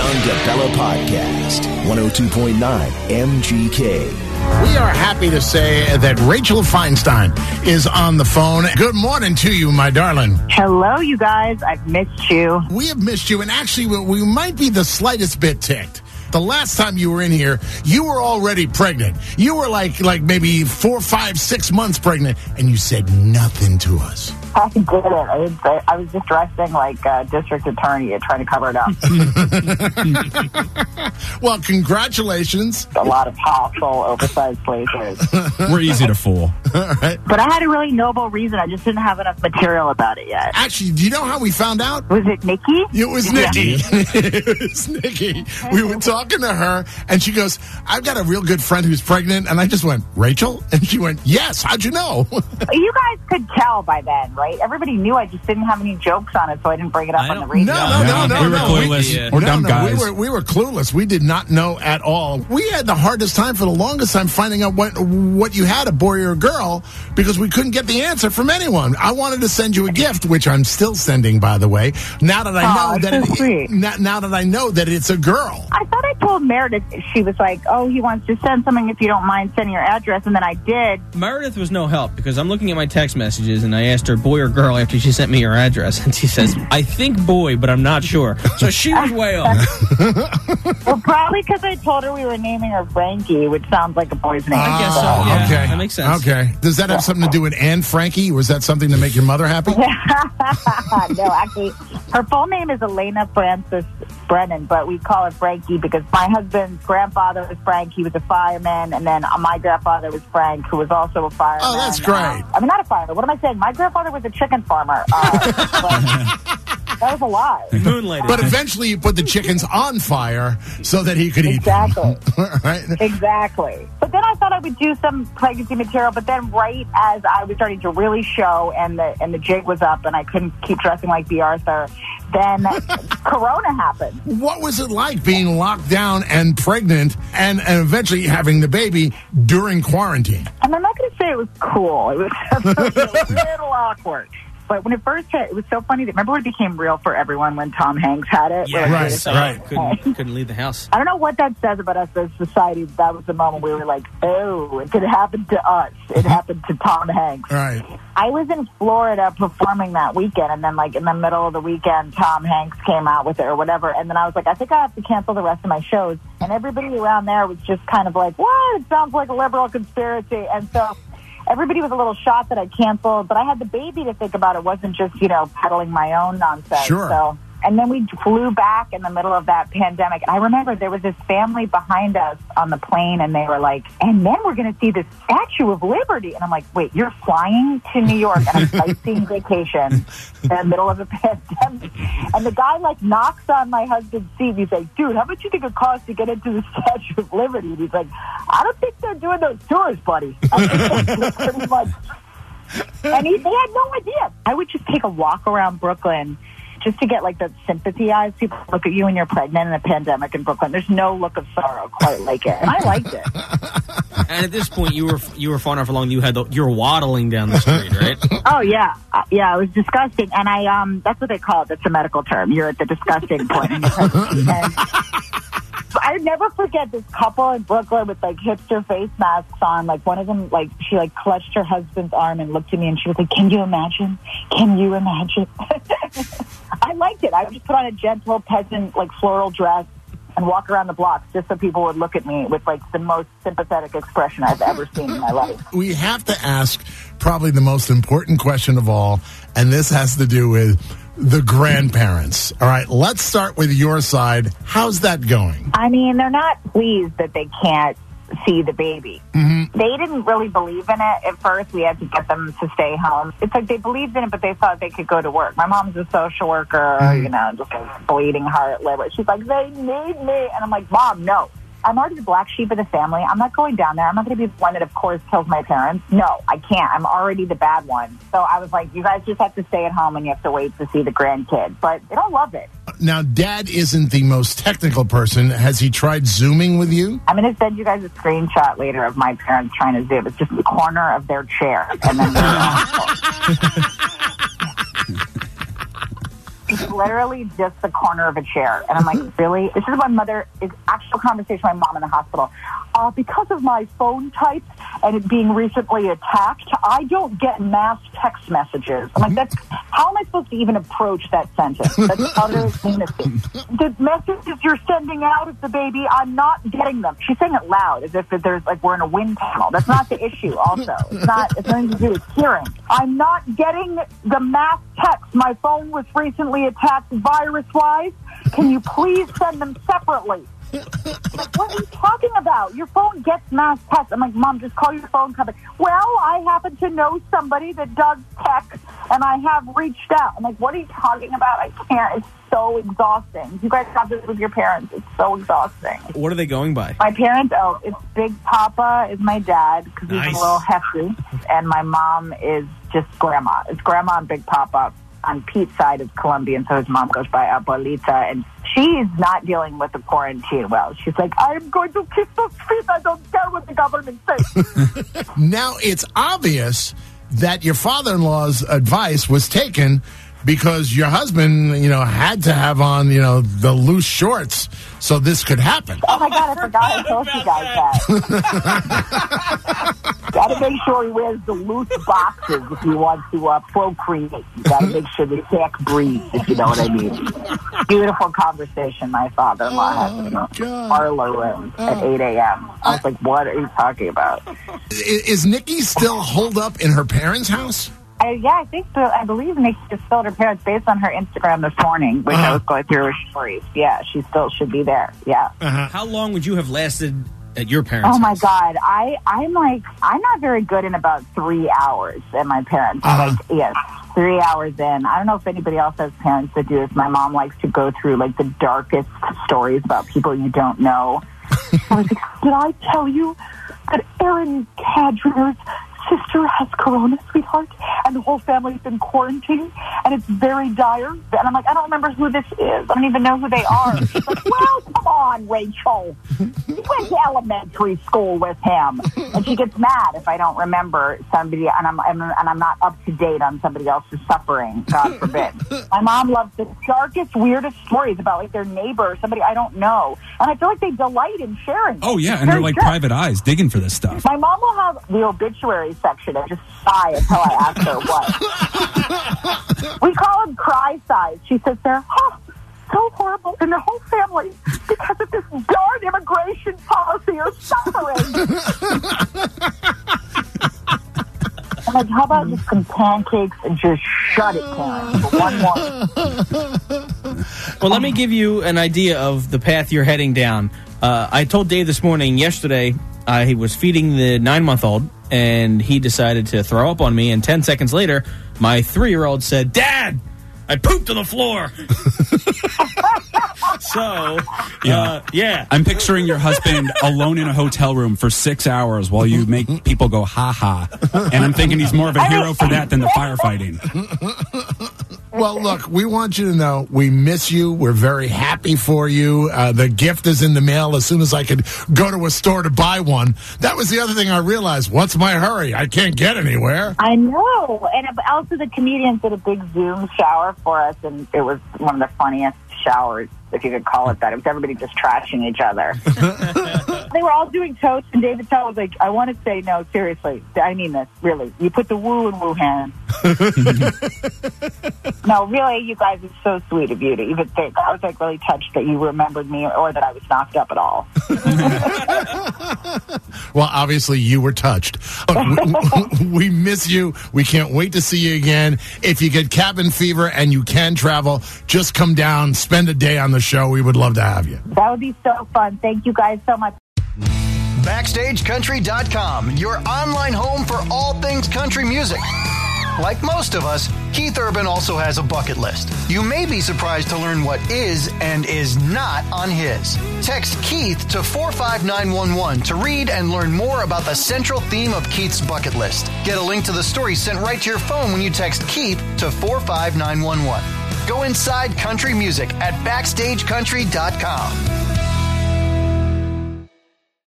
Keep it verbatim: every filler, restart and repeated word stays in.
John DeBella Podcast, one oh two point nine M G K. We are happy to say that Rachel Feinstein is on the phone. Good morning to you, my darling. Hello, you guys. I've missed you. We have missed you, and actually, we, we might be the slightest bit ticked. The last time you were in here, you were already pregnant. You were like like maybe four, five, six months pregnant, and you said nothing to us. I didn't. I, didn't say, I was just dressing like a district attorney and trying to cover it up. Well, congratulations. A lot of powerful, oversized blazers. We're easy to fool. All right. But I had a really noble reason. I just didn't have enough material about it yet. Actually, do you know how we found out? Was it Nikki? It was Nikki. It was Nikki. We were talking to her, and she goes, I've got a real good friend who's pregnant. And I just went, Rachel? And she went, yes. How'd you know? You guys could tell by then, right? Everybody knew I just didn't have any jokes on it, so I didn't bring it up on the radio. No, no, no, no. We were no. clueless. We, We're no, dumb no, guys. We were, we were clueless. We did not know at all. We had the hardest time for the longest time finding out what what you had, a boy or a girl, because we couldn't get the answer from anyone. I wanted to send you a gift, which I'm still sending, by the way. Now that I know Oh, that so it, sweet. now, now that I know that it's a girl. I thought I told Meredith, she was like, oh, he wants to send something if you don't mind sending your address, and then I did. Meredith was no help because I'm looking at my text messages and I asked her boy or girl after she sent me her address, and she says, I think boy, but I'm not sure. So she was way off. Well, probably because I told her we were naming her Frankie, which sounds like a boy's name. I guess so. Oh, Yeah, okay. that makes sense. Okay. Does that have something to do with Anne Frankie? Was that something to make your mother happy? No, actually, her full name is Elena Frances Brennan, but we call her Frankie because my husband's grandfather was Frank. He was a fireman, and then my grandfather was Frank, who was also a fireman. Oh, that's great. Uh, I mean, not a fireman. What am I saying? My grandfather was a chicken farmer. Uh, that was a lie. Moonlighted. But eventually you put the chickens on fire so that he could eat Exactly. them. Right? Exactly. But then I thought I would do some pregnancy material, but then right as I was starting to really show and the and the jig was up and I couldn't keep dressing like B. Arthur, then Corona happened. What was it like being locked down and pregnant and, and eventually having the baby during quarantine? And I'm not going to say it was cool. It was, it was a little awkward. But when it first hit, it was so funny. That, remember when it became real for everyone when Tom Hanks had it? Yeah, Where right, it was so right. Couldn't, couldn't leave the house. I don't know what that says about us as society. That was the moment we were like, oh, it could happen to us. It happened to Tom Hanks. Right. I was in Florida performing that weekend, and then, like, in the middle of the weekend, Tom Hanks came out with it or whatever, and then I was like, I think I have to cancel the rest of my shows. And everybody around there was just kind of like, what? It sounds like a liberal conspiracy. And so everybody was a little shocked that I canceled, but I had the baby to think about. It wasn't just, you know, peddling my own nonsense. Sure. So, and then we flew back in the middle of that pandemic. I remember there was this family behind us on the plane, and they were like, and then we're going to see the Statue of Liberty. And I'm like, wait, you're flying to New York on a sightseeing vacation in the middle of a pandemic? And the guy, like, knocks on my husband's seat. He's like, dude, how much do you think it costs to get into the Statue of Liberty? And he's like, I don't think they're doing those tours, buddy. I think that's pretty much. And he, they had no idea. I would just take a walk around Brooklyn just to get, like, the sympathy eyes. People look at you when you're pregnant in a pandemic in Brooklyn. There's no look of sorrow quite like it. And I liked it. And at this point, you were you were far enough along. You had the, you were waddling down the street, right? Oh, yeah. Uh, yeah, it was disgusting. And I, um, that's what they call it. That's a medical term. You're at the disgusting point in your pregnancy. And I never forget this couple in Brooklyn with, like, hipster face masks on. Like, one of them, like, she, like, clutched her husband's arm and looked at me and she was like, can you imagine? Can you imagine? I liked it. I would just put on a gentle peasant, like, floral dress and walk around the blocks just so people would look at me with, like, the most sympathetic expression I've ever seen in my life. We have to ask probably the most important question of all, and this has to do with the grandparents. All right, let's start with your side. How's that going? I mean, they're not pleased that they can't see the baby. Mm-hmm. They didn't really believe in it at first. We had to get them to stay home. It's like they believed in it, but they thought they could go to work. My mom's a social worker, mm-hmm. you know, just like bleeding heart, liver. She's like, they need me. And I'm like, Mom, no. I'm already the black sheep of the family. I'm not going down there. I'm not going to be the one that, of course, kills my parents. No, I can't. I'm already the bad one. So I was like, you guys just have to stay at home and you have to wait to see the grandkid. But they don't love it. Now, Dad isn't the most technical person. Has he tried Zooming with you? I'm going to send you guys a screenshot later of my parents trying to Zoom. It's just the corner of their chair. And then they're was literally just the corner of a chair. And I'm like, really? This is my mother, is actual conversation with my mom in the hospital. Uh, because of my phone type and it being recently attacked, I don't get mass text messages. I'm like, that's, how am I supposed to even approach that sentence? That's utter lunacy. The messages you're sending out of the baby, I'm not getting them. She's saying it loud, as if there's like we're in a wind tunnel. That's not the issue. Also, it's not. It's nothing to do with hearing. I'm not getting the mass text. My phone was recently attacked virus-wise. Can you please send them separately? Like, what are you talking about? Your phone gets mass text. I'm like, Mom, just call your phone company. Well, I happen to know somebody that does tech, and I have reached out. I'm like, what are you talking about? I can't. It's so exhausting. You guys have this with your parents. It's so exhausting. What are they going by? My parents, oh, it's Big Papa is my dad because Nice. he's a little hefty, and my mom is just Grandma. It's Grandma and Big Papa. On Pete's side is Colombian, so his mom goes by Abuelita, and she's not dealing with the quarantine well. She's like, I'm going to kiss those feet. I don't care what the government says. Now, it's obvious that your father-in-law's advice was taken because your husband, you know, had to have on, you know, the loose shorts so this could happen. Oh, my God, I forgot I told you guys that. Got to make sure he wears the loose boxes if he wants to uh, procreate. Got to make sure the sack breathes, if you know what I mean. Beautiful conversation my father-in-law had in the parlor room at eight a.m. I was like, what are you talking about? Is, is Nikki still holed up in her parents' house? I, yeah, I think so. I believe Nikki just told her parents based on her Instagram this morning, which Uh-huh. I was going through her stories. Yeah, she still should be there. Yeah. How long would you have lasted at your parents' Oh my house? God, I I'm like I'm not very good in about three hours at my parents. Uh-huh. Like yes, three hours in. I don't know if anybody else has parents that do this. My mom likes to go through like the darkest stories about people you don't know. I was like, did I tell you that Aaron Cadrener's sister has corona, sweetheart, and the whole family's been quarantined, and it's very dire? And I'm like, I don't remember who this is. I don't even know who they are. She's like, well, come on, Rachel. You went to elementary school with him. And she gets mad if I don't remember somebody, and I'm, and I'm not up to date on somebody else's suffering, God forbid. My mom loves the darkest, weirdest stories about like their neighbor, somebody I don't know. And I feel like they delight in sharing. Oh, yeah, It's and they're very like good. private eyes digging for this stuff. My mom will have the obituary section and just sigh until I ask her what. We call them cry sighs. She sits there, oh, so horrible. And the whole family, because of this darn immigration policy, are suffering. I'm like, how about just some pancakes and just shut it, Karen, for one more. Well, let me give you an idea of the path you're heading down. Uh, I told Dave this morning, yesterday, I was feeding the nine-month-old, and he decided to throw up on me, and ten seconds later, my three-year-old said, Dad, I pooped on the floor. So, Yeah. uh, yeah. I'm picturing your husband alone in a hotel room for six hours while you make people go ha-ha. And I'm thinking he's more of a hero for that than the firefighting. Well, look, we want you to know we miss you. We're very happy for you. Uh, the gift is in the mail as soon as I could go to a store to buy one. That was the other thing I realized. What's my hurry? I can't get anywhere. I know. And also the comedians did a big Zoom shower for us, and it was one of the funniest showers, if you could call it that. It was everybody just trashing each other. They were all doing toast, and David Tell was like, I want to say, no, seriously, I mean this, really. You put the woo in Wuhan. No, really, you guys, it's so sweet of you to even think. I was like really touched that you remembered me or that I was knocked up at all. Well, obviously, you were touched. Look, we, we miss you. We can't wait to see you again. If you get cabin fever and you can travel, just come down, spend a day on the show. We would love to have you. That would be so fun. Thank you guys so much. Backstage Country dot com, your online home for all things country music. Like most of us, Keith Urban also has a bucket list. You may be surprised to learn what is and is not on his. Text Keith to four five nine one one to read and learn more about the central theme of Keith's bucket list. Get a link to the story sent right to your phone when you text Keith to four five nine one one. Go inside country music at Backstage Country dot com.